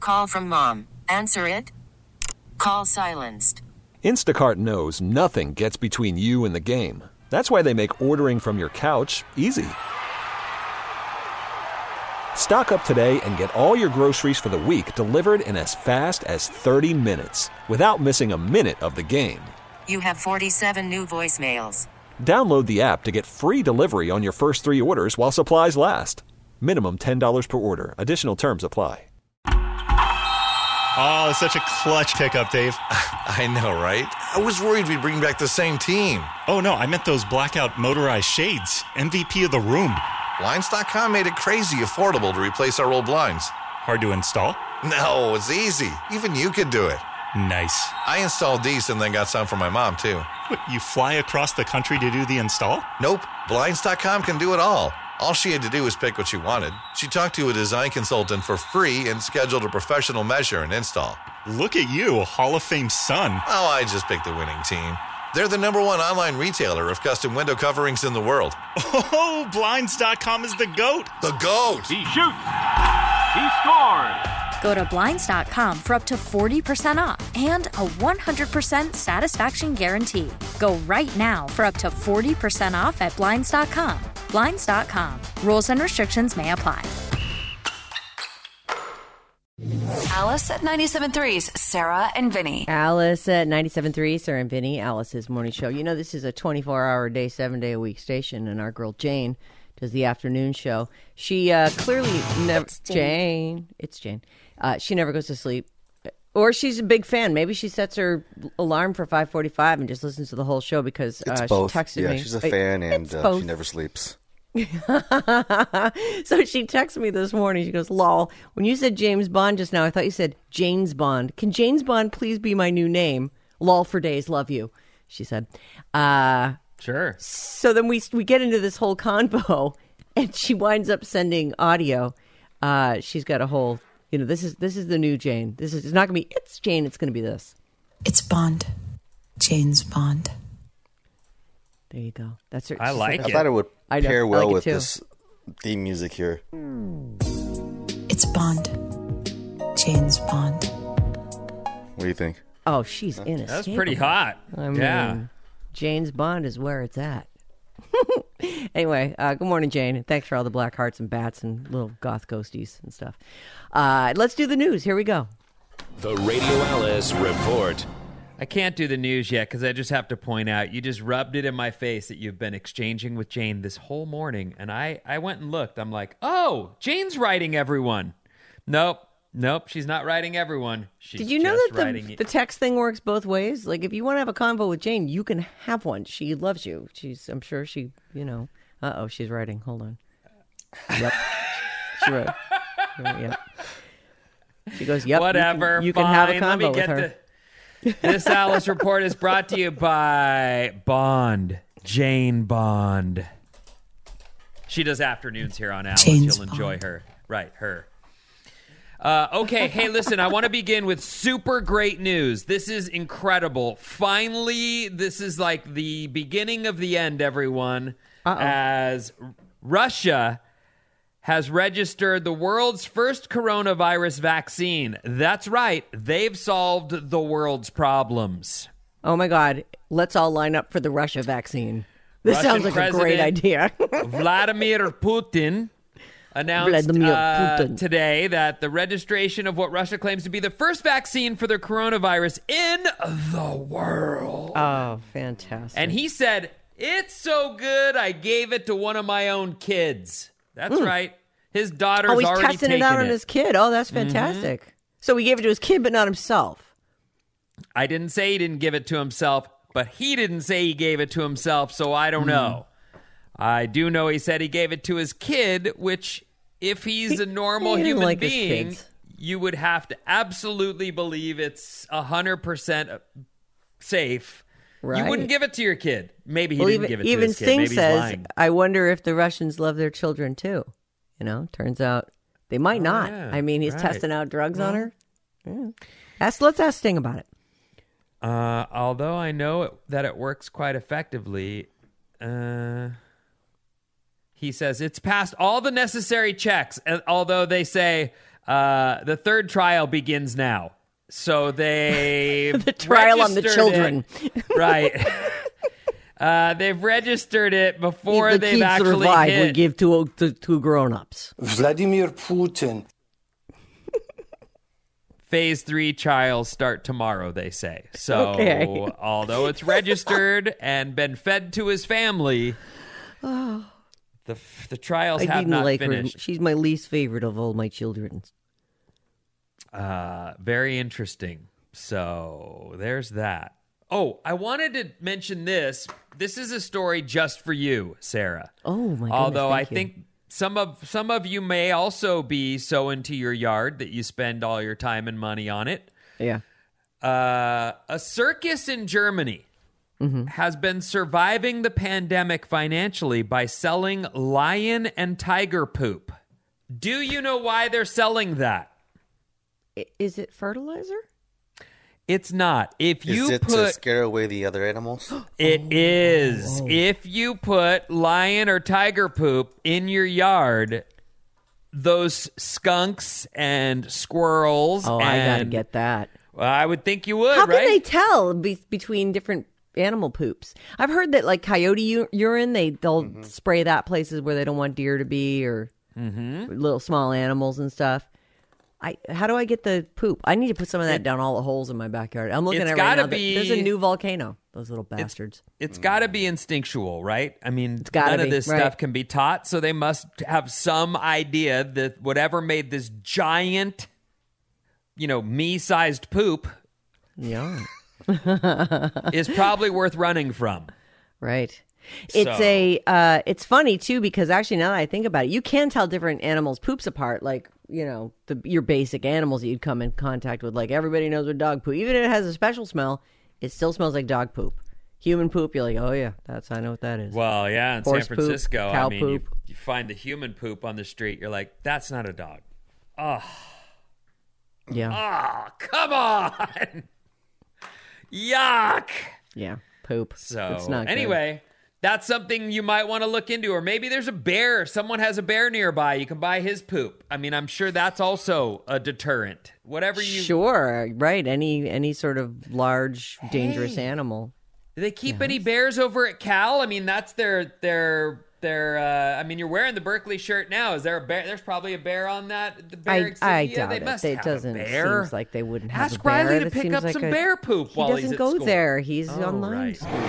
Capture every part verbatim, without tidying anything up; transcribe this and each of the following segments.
Call from mom. Answer it. Call silenced. Instacart knows nothing gets between you and the game. That's why they make ordering from your couch easy. Stock up today and get all your groceries for the week delivered in as fast as thirty minutes without missing a minute of the game. You have forty-seven new voicemails. Download the app to get free delivery on your first three orders while supplies last. Minimum ten dollars per order. Additional terms apply. Oh, such a clutch pickup, Dave. I know, right? I was worried we'd bring back the same team. Oh, no, I meant those blackout motorized shades. M V P of the room. Blinds dot com made it crazy affordable to replace our old blinds. Hard to install? No, it's easy. Even you could do it. Nice. I installed these and then got some for my mom, too. What, you fly across the country to do the install? Nope. Blinds dot com can do it all. All she had to do was pick what she wanted. She talked to a design consultant for free and scheduled a professional measure and install. Look at you, Hall of Fame son. Oh, I just picked the winning team. They're the number one online retailer of custom window coverings in the world. Oh, Blinds dot com is the GOAT. The GOAT. He shoots. He scores. Go to Blinds dot com for up to forty percent off and a one hundred percent satisfaction guarantee. Go right now for up to forty percent off at Blinds dot com. Blinds dot com. Rules and restrictions may apply. Alice at ninety-seven point three's Sarah and Vinny. Alice at ninety-seven point three, Sarah and Vinny, Alice's morning show. You know, this is a twenty-four hour a day, seven day a week station, and our girl Jane does the afternoon show. She uh, clearly never... It's Jane. Jane. It's Jane. Uh, she never goes to sleep. Or she's a big fan. Maybe she sets her alarm for five forty-five and just listens to the whole show because uh, It's she both. texted yeah, me. she's a fan and uh, both. she never sleeps. So she texted me this morning. She goes, lol, when you said James Bond just now, I thought you said Jane's Bond. Can James Bond please be my new name? Lol for days, love you, she said. Uh, sure. So then we we get into this whole convo, and she winds up sending audio. Uh, she's got a whole, you know, this is this is the new Jane. This is it's not going to be, it's Jane, it's going to be this. It's Bond. James Bond. There you go. That's her. I like I it. thought it would I know, pair I well like it with too. this theme music here. It's Bond. James Bond. What do you think? Oh, she's inescapable. That's pretty hot. I mean, yeah. James Bond is where it's at. Anyway, uh, good morning, Jane. And thanks for all the black hearts and bats and little goth ghosties and stuff. Uh, let's do the news. Here we go. The Radio Alice Report. I can't do the news yet because I just have to point out you just rubbed it in my face that you've been exchanging with Jane this whole morning. And I, I went and looked. I'm like, oh, Jane's writing everyone. Nope. Nope. She's not writing everyone. She's Did you know just that writing the, it. the text thing works both ways? Like, if you want to have a convo with Jane, you can have one. She loves you. She's, I'm sure she, you know. Uh-oh, she's writing. Hold on. Yep. She wrote. She wrote, yep. She goes, yep. Whatever. You can, you can fine. have a Let convo me with get her. the- This Alice Report is brought to you by Bond. Jane Bond. She does afternoons here on Alice. Jane's You'll enjoy Bond. her. Right, her. Uh, okay, hey, listen, I want to begin with super great news. This is incredible. Finally, this is like the beginning of the end, everyone, Uh-oh. as Russia has registered the world's first coronavirus vaccine. That's right. They've solved the world's problems. Oh, my God. Let's all line up for the Russia vaccine. This Russian sounds like a great President idea. Vladimir Putin announced Vladimir uh, Putin. today that the registration of what Russia claims to be the first vaccine for the coronavirus in the world. Oh, fantastic. And he said, it's so good, I gave it to one of my own kids. That's Mm. right. His daughter's Oh, he's already testing taken it out on it. his kid. Oh, that's fantastic. Mm-hmm. So he gave it to his kid, but not himself. I didn't say he didn't give it to himself, but he didn't say he gave it to himself, so I don't know. I do know he said he gave it to his kid, which, if he's He- a normal he didn't human like his being, kids. you would have to absolutely believe it's one hundred percent safe. Right. You wouldn't give it to your kid. Maybe he Well, didn't even, give it to even his kid. Sting Maybe he's says, lying. I wonder if the Russians love their children too. You know, turns out they might Oh, not. yeah. I mean, he's Right. testing out drugs on Well. her. Yeah. Ask, let's ask Sting about it. Uh, although I know it, that it works quite effectively, uh, he says it's passed all the necessary checks. And although they say Uh, the third trial begins now. So they the trial on the children, it, right? uh, they've registered it before if the they've kids actually survive, hit. we give to to, to grown-ups. Vladimir Putin. Phase three trials start tomorrow, they say. So, okay. although it's registered and been fed to his family, oh. the the trials I have didn't not like finished. her. She's my least favorite of all my children. Uh, very interesting. So there's that. Oh, I wanted to mention this. This is a story just for you, Sarah. Oh my goodness! Although I thank you. think some of some of you may also be so into your yard that you spend all your time and money on it. Yeah. Uh, a circus in Germany mm-hmm. has been surviving the pandemic financially by selling lion and tiger poop. Do you know why they're selling that? Is it fertilizer? It's not. If you is it put, to scare away the other animals? It oh. is. Oh. If you put lion or tiger poop in your yard, those skunks and squirrels. Oh, and, I gotta get that. Well, I would think you would. How right? can they tell be- between different animal poops? I've heard that like coyote u- urine, they they'll mm-hmm. spray that places where they don't want deer to be or mm-hmm. little small animals and stuff. I how do I get the poop? I need to put some of that it, down all the holes in my backyard. I'm looking at it right now. Be, There's a new volcano. Those little bastards. It's, it's got to be instinctual, right? I mean, it's gotta none be, of this right. stuff can be taught, so they must have some idea that whatever made this giant, you know, me-sized poop, yeah, is probably worth running from. Right. It's so. a. Uh, it's funny too because actually now that I think about it, you can tell different animals' poops apart. Like you know, the your basic animals that you'd come in contact with. Like everybody knows what dog poop. Even if it has a special smell, it still smells like dog poop. Human poop, you're like, oh yeah, that's I know what that is. Well, yeah, in Horse San Francisco, poop, cow I mean, poop. you, you find the human poop on the street. You're like, that's not a dog. Oh, yeah. Oh, come on. Yuck. Yeah, poop. So it's not anyway. Good. That's something you might want to look into. Or maybe there's a bear. Someone has a bear nearby. You can buy his poop. I mean, I'm sure that's also a deterrent. Whatever you... Sure, right. Any any sort of large, hey. dangerous animal. Do they keep yes. any bears over at Cal? I mean, that's their... their their. Uh, I mean, you're wearing the Berkeley shirt now. Is there a bear? There's probably a bear on that. The bear I, I yeah, doubt they it. must It have doesn't a bear. seems like they wouldn't have Ask a bear. Riley to It pick seems up like some a, bear poop he while he's doesn't at go school. there. He's oh, online right. school.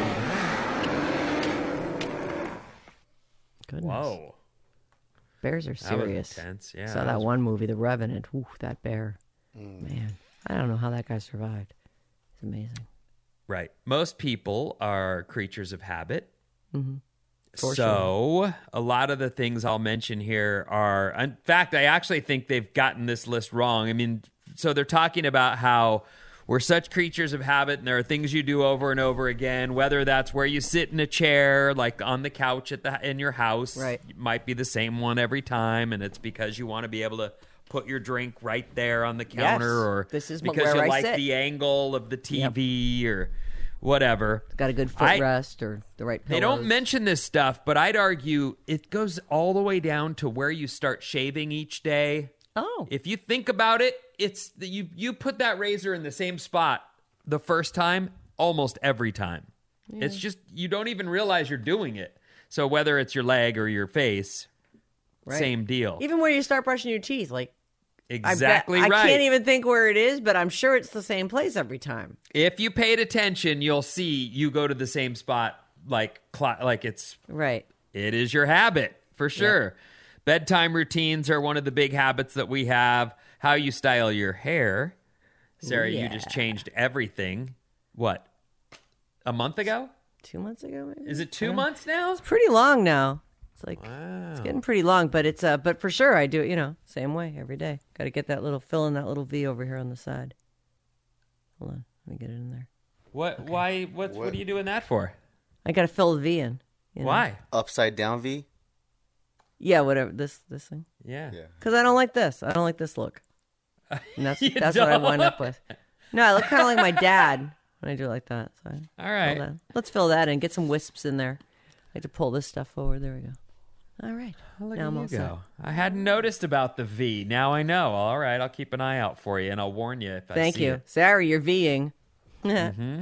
Goodness. Whoa. Bears are serious. That was intense. Yeah, Saw that that was... one movie, The Revenant. Ooh, that bear. Mm. Man, I don't know how that guy survived. It's amazing. Right. Most people are creatures of habit. Mm-hmm. So sure. a lot of the things I'll mention here are, in fact, I actually think they've gotten this list wrong. I mean, so they're talking about how we're such creatures of habit and there are things you do over and over again, whether that's where you sit in a chair, like on the couch at the in your house. Right. It might be the same one every time, and it's because you want to be able to put your drink right there on the counter, yes. or this is because where you I like sit. the angle of the T V yep. or whatever. It's got a good I, footrest or the right pillows. They don't mention this stuff, but I'd argue it goes all the way down to where you start shaving each day. Oh. If you think about it, it's the, you you put that razor in the same spot the first time almost every time. Yeah. It's just you don't even realize you're doing it. So whether it's your leg or your face, right. same deal. Even where you start brushing your teeth, like Exactly I bet, right. I can't even think where it is, but I'm sure it's the same place every time. If you paid attention, you'll see you go to the same spot like like it's right. It is your habit for sure. Yep. Bedtime routines are one of the big habits that we have. How you style your hair. Sarah, yeah. you just changed everything. What? A month ago? Two months ago, maybe? Is it two months now? It's pretty long now. It's like wow. It's getting pretty long, but it's uh but for sure I do it, you know, same way every day. Got to get that little fill in that little V over here on the side. Hold on, let me get it in there. What? Okay. Why? What's, what? What are you doing that for? I got to fill the V in. You know? Why? Upside down V? Yeah, whatever. This this thing. Yeah. Because I don't like this. I don't like this look. And that's that's don't? what I wind up with. No, I look kind of like my dad when I do it like that. So I All right. fill that. Let's fill that in. Get some wisps in there. I like to pull this stuff forward. There we go. All right. Look now at I'm you all set. go. I hadn't noticed about the V. Now I know. All right, I'll keep an eye out for you, and I'll warn you if I Thank see you. it. Sorry, you're Ving. Mm-hmm.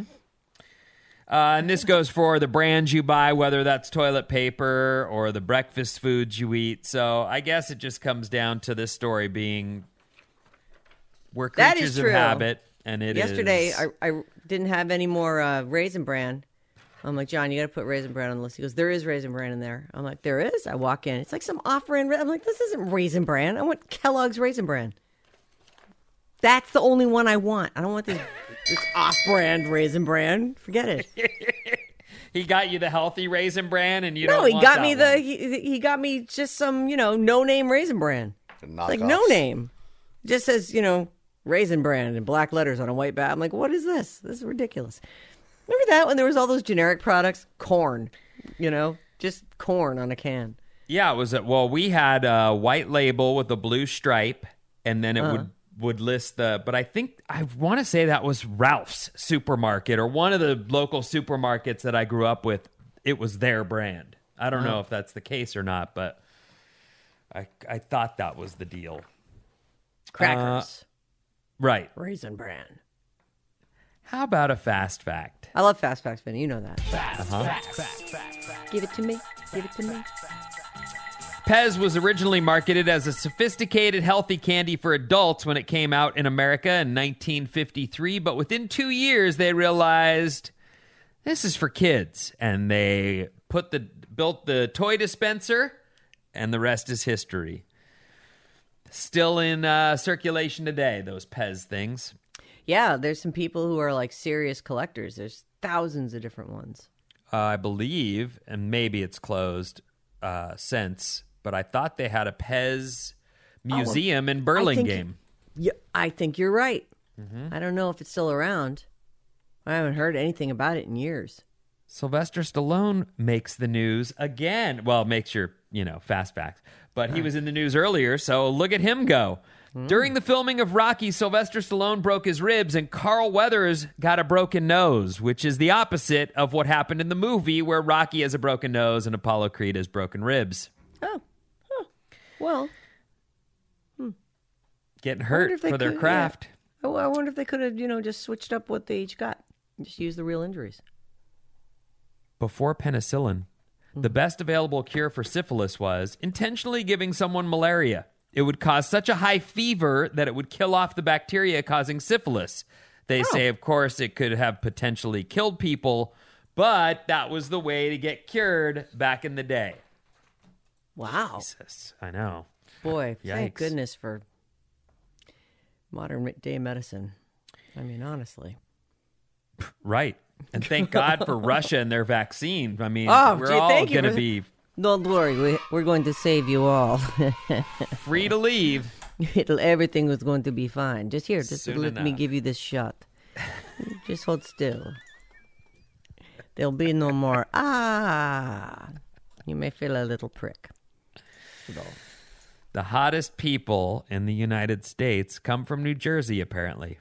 Uh, and this goes for the brands you buy, whether that's toilet paper or the breakfast foods you eat. So I guess it just comes down to this story being we're That creatures is of true. habit, and it Yesterday, is. I, I didn't have any more uh, Raisin Bran. I'm like, John, you got to put Raisin Bran on the list. He goes, there is Raisin Bran in there. I'm like, there is? I walk in. It's like some off-brand. I'm like, this isn't Raisin Bran. I want Kellogg's Raisin Bran. That's the only one I want. I don't want this, this off-brand Raisin Bran. Forget it. He got you the healthy Raisin Bran, and you no, don't he want got that me the one. he, he got me just some, you know, no-name Raisin Bran. Like Knockoffs. no name. It just says, you know, Raisin Bran in black letters on a white bat. I'm like, what is this? This is ridiculous. Remember that when there was all those generic products? Corn, you know, just corn on a can. Yeah, it was a, well, we had a white label with a blue stripe, and then it Uh-huh. would would list the. But I think I want to say that was Ralph's supermarket or one of the local supermarkets that I grew up with. It was their brand. I don't Uh-huh. know if that's the case or not, but I I thought that was the deal. Crackers, Uh, right? Raisin Bran. How about a fast fact? I love fast facts, Vinny. You know that. Uh-huh. Give it to me. Give it to me. Pez was originally marketed as a sophisticated, healthy candy for adults when it came out in America in nineteen fifty-three, but within two years they realized this is for kids, and they put the built the toy dispenser, and the rest is history. Still in uh, circulation today, those Pez things. Yeah, there's some people who are like serious collectors. There's thousands of different ones. Uh, I believe, and maybe it's closed uh, since, but I thought they had a Pez museum Oh, in I think- Burlingame. Yeah, I think you're right. Mm-hmm. I don't know if it's still around. I haven't heard anything about it in years. Sylvester Stallone makes the news again. Well, makes your, you know, fast facts. But he was in the news earlier, so look at him go. Mm. During the filming of Rocky, Sylvester Stallone broke his ribs, and Carl Weathers got a broken nose, which is the opposite of what happened in the movie, where Rocky has a broken nose and Apollo Creed has broken ribs. Oh, huh. Well, Getting I wonder hurt if they for their could- craft. yeah. Oh, I wonder if they could have, you know, just switched up what they each got. Just use the real injuries. Before penicillin, the best available cure for syphilis was intentionally giving someone malaria. It would cause such a high fever that it would kill off the bacteria causing syphilis. They say, of course, it could have potentially killed people, but that was the way to get cured back in the day. Wow. Jesus, I know. Boy, thank Yikes. goodness for modern day medicine. I mean, honestly. Right. And thank God for Russia and their vaccine. I mean, Oh, we're gee, all thank you going to for- be Don't worry, we, we're going to save you all. free to leave. It'll, everything was going to be fine. Just here, just Soon let me enough. give you this shot. Just hold still. There'll be no more. Ah, you may feel a little prick. So, The hottest people in the United States come from New Jersey, apparently.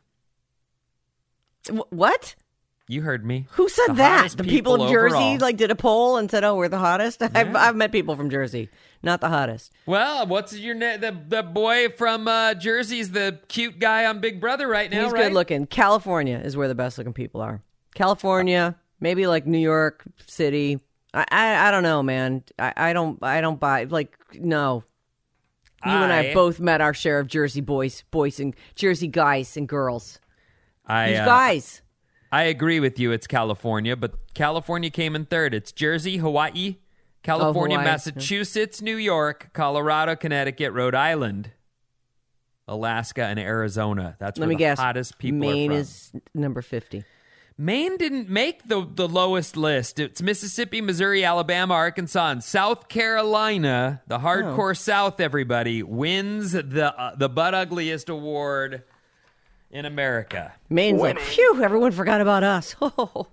Wh- what? You heard me. Who said The that? hottest The people, of Jersey overall. like did a poll and said, "Oh, we're the hottest." I've, I've met people from Jersey, not the hottest. Well, what's your name? The the boy from uh, Jersey's the cute guy on Big Brother right now, He's right? good looking. California is where the best looking people are. California, maybe like New York City. I I, I don't know, man. I, I don't I don't buy like no. You and I I- both met our share of Jersey boys, boys and Jersey guys and girls. I, These uh, guys. I agree with you. It's California, but California came in third. It's Jersey, Hawaii, California, Oh, Hawaii, Massachusetts, New York, Colorado, Connecticut, Rhode Island, Alaska, and Arizona. That's Let where me the guess. hottest people Maine are from. is number fifty. Maine didn't make the, the lowest list. It's Mississippi, Missouri, Alabama, Arkansas, and South Carolina. The hardcore Oh. South, everybody, wins the uh, the butt ugliest award in America. Maine's like, phew, everyone forgot about us. Oh.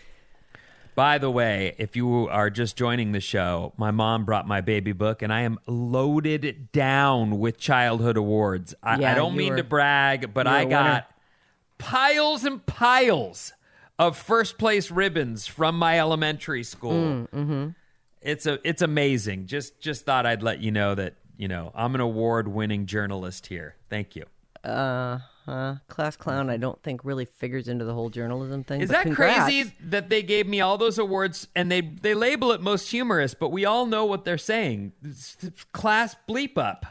By the way, if you are just joining the show, my mom brought my baby book, and I am loaded down with childhood awards. I, Yeah, I don't you mean were- to brag, but you were I a got winner. piles and piles of first place ribbons from my elementary school. Mm, mm-hmm. It's a it's amazing. Just just thought I'd let you know that, you know, I'm an award-winning journalist here. Thank you. Uh huh. Class clown, I don't think really figures into the whole journalism thing. Is but that congrats. crazy that they gave me all those awards and they they label it most humorous, but we all know what they're saying. It's, it's class bleep up.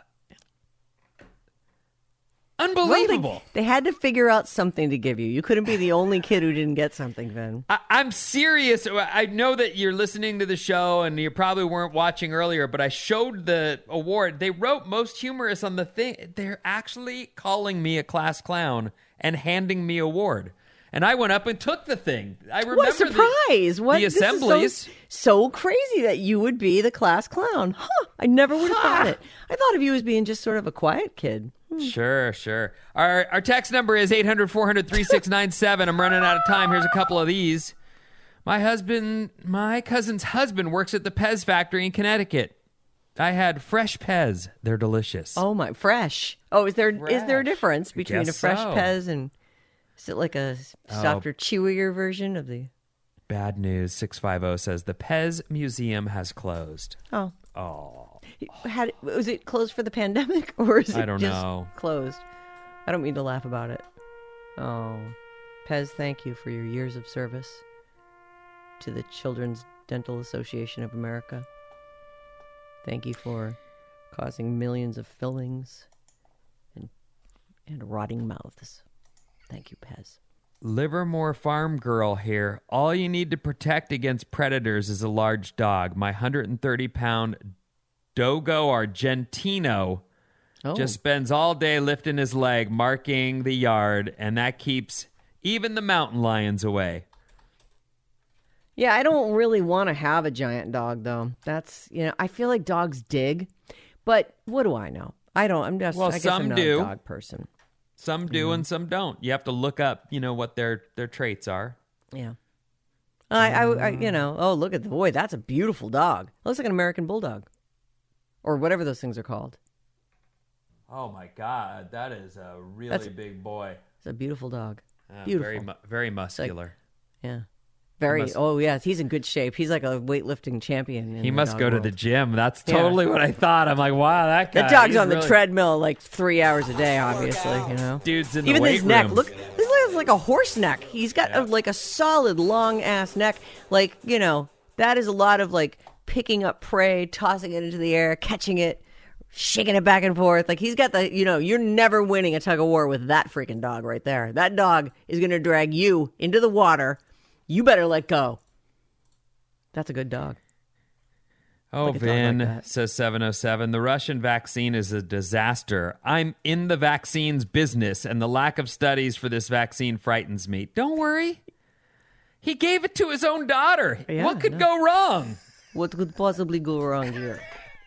Unbelievable. Well, they, they had to figure out something to give you. You couldn't be the only kid who didn't get something, Vin. I, I'm serious. I know that you're listening to the show and you probably weren't watching earlier, but I showed the award. They wrote most humorous on the thing. They're actually calling me a class clown and handing me award. And I went up and took the thing. I remember what a surprise. the, what, the this assemblies. Is so, so crazy that you would be the class clown. Huh. I never would have Huh. thought it. I thought of you as being just sort of a quiet kid. Sure, sure. Our our text number is eight hundred, four hundred, thirty-six ninety-seven. I'm running out of time. Here's a couple of these. My husband, my cousin's husband works at the Pez factory in Connecticut. I had fresh Pez. They're delicious. Oh my, fresh. Oh, is there is Fresh. there a difference between Guess a fresh so. Pez and is it like a Oh. softer, chewier version of the? Bad news. six five zero says the Pez Museum has closed. Oh, Oh. had was it closed for the pandemic or is it I don't just know. closed? I don't mean to laugh about it. Oh, Pez, thank you for your years of service to the Children's Dental Association of America. Thank you for causing millions of fillings and and rotting mouths. Thank you, Pez. Livermore Farm Girl here. All you need to protect against predators is a large dog. My one hundred thirty pound Dogo Argentino Oh. just spends all day lifting his leg, marking the yard, and that keeps even the mountain lions away. Yeah, I don't really want to have a giant dog, though. That's, you know, I feel like dogs dig, but what do I know? I don't, I'm just, Well, I guess some I'm not do. a dog person. Some do and some don't. You have to look up, you know, what their, their traits are. Yeah. I, I, I, you know, oh, look at the boy. That's a beautiful dog. Looks like an American bulldog or whatever those things are called. Oh, my God. That is a really That's- big boy. It's a beautiful dog. Uh, Beautiful. Very, mu- very muscular. Yeah. Very, must- oh, yes. He's in good shape. He's like a weightlifting champion. in He the must dog go to world. the gym. That's Yeah. totally what I thought. I'm like, wow, that guy. That dog's he's on the really- treadmill like three hours a day, obviously, you know? Dude's in the Even weight his neck. room. Look, this is like a horse neck. He's got a, like a solid, long-ass neck. Like, you know, that is a lot of, like, picking up prey, tossing it into the air, catching it, shaking it back and forth. Like, he's got the, you know, you're never winning a tug of war with that freaking dog right there. That dog is going to drag you into the water. You better let go. That's a good dog. Oh, Like a dog Vin, like that. says seven oh seven, the Russian vaccine is a disaster. I'm in the vaccines business, and the lack of studies for this vaccine frightens me. Don't worry. He gave it to his own daughter. Yeah, what could yeah. go wrong? What could possibly go wrong here?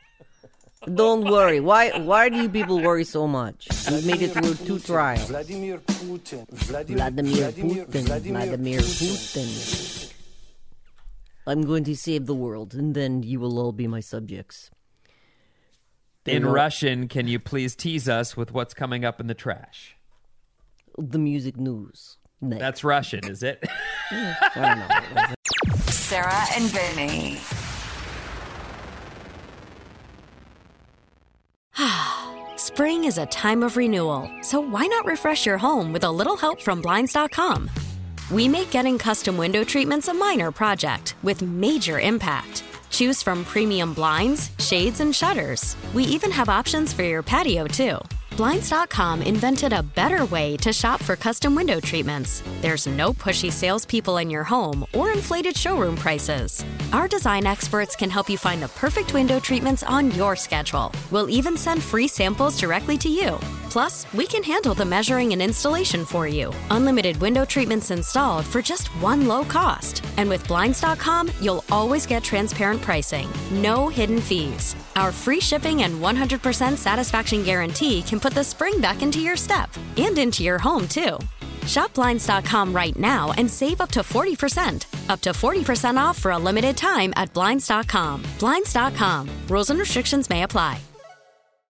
Don't worry. Why Why do you people worry so much? We made it through two trials. Vladimir Putin. Vladimir Putin. Vladimir Putin. I'm going to save the world, and then you will all be my subjects. They In will- Russian, can you please tease us with what's coming up in the trash? The music news. Next. That's Russian, is it? I don't know. Sarah and Vinny. Spring is a time of renewal, so why not refresh your home with a little help from Blinds dot com? We make getting custom window treatments a minor project with major impact. Choose from premium blinds, shades, and shutters. We even have options for your patio, too. Blinds dot com invented a better way to shop for custom window treatments. There's no pushy salespeople in your home or inflated showroom prices. Our design experts can help you find the perfect window treatments on your schedule. We'll even send free samples directly to you. Plus, we can handle the measuring and installation for you. Unlimited window treatments installed for just one low cost. And with Blinds dot com, you'll always get transparent pricing. No hidden fees. Our free shipping and one hundred percent satisfaction guarantee can put the spring back into your step and into your home, too. Shop Blinds dot com right now and save up to forty percent. Up to forty percent off for a limited time at Blinds dot com. Blinds dot com. Rules and restrictions may apply.